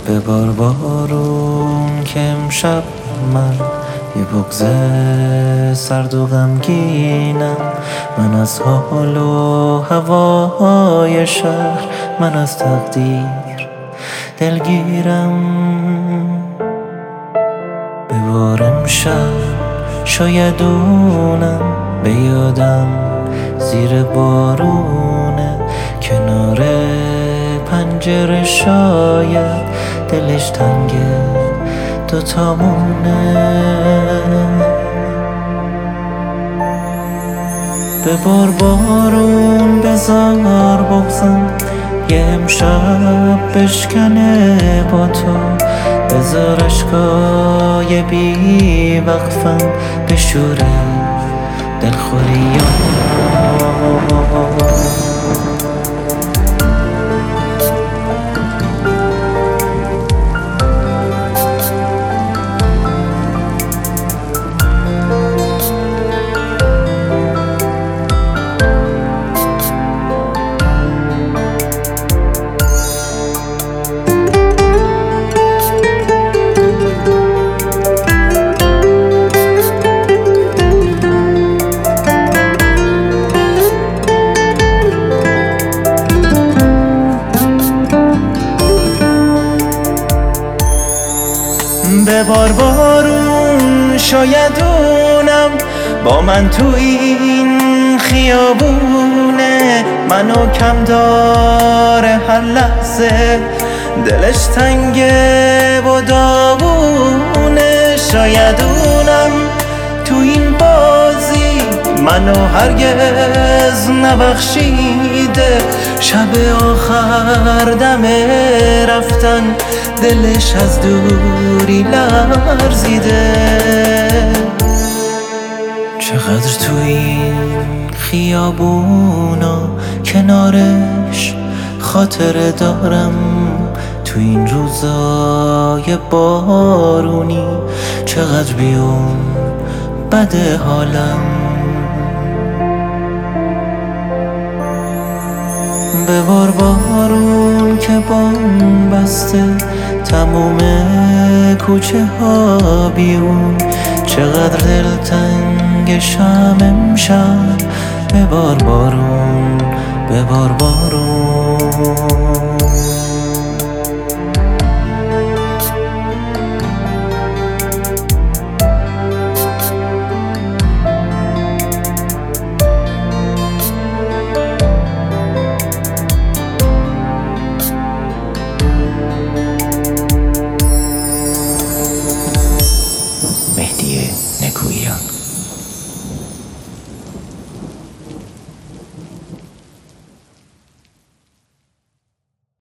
ببار بارون که امشب من یه بغض سرد و غمگینم. من از حال و هوای شهر، من از تقدیر دلگیرم. ببار امشب شاید اونم به یادم زیر بارونه، کنار پنجره شاید دلش تنگه دوتامونه. ببار بارون بذار بغضم یه امشب بشکنه با تو، بذار اشکای بی وقفم بشوره دلخوریام. ببار بارون شاید اونم با من تو این خیابونه، منو کم داره هر لحظه دلش تنگه و داغونه. شاید اونم تو این بازی منو هرگز نبخشیده، شب آخر دم رفتن دلش از دوری لرزیده. چقدر تو این خیابونا کنارش خاطره دارم، تو این روزای بارونی چقدر بیون بده حالم. ببار بارون که بام بسته تموم کوچه ها بیرون، چقدر دلتنگشم امشب. ببار بارون، ببار بارون.